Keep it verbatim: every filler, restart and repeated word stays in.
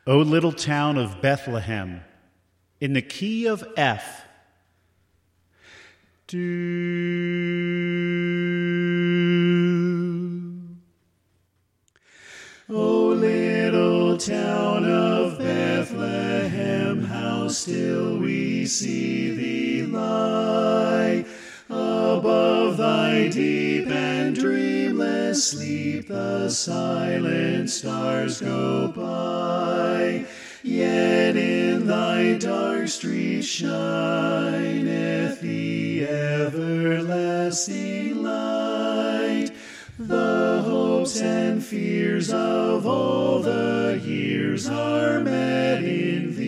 O little town of Bethlehem, in the key of F. Do. O little town of Bethlehem, how still we see thee lie. Above thy deep and dreamless sleep, the silent stars go by. Yet in thy dark streets shineth the everlasting light. The hopes and fears of all the years are met in thee.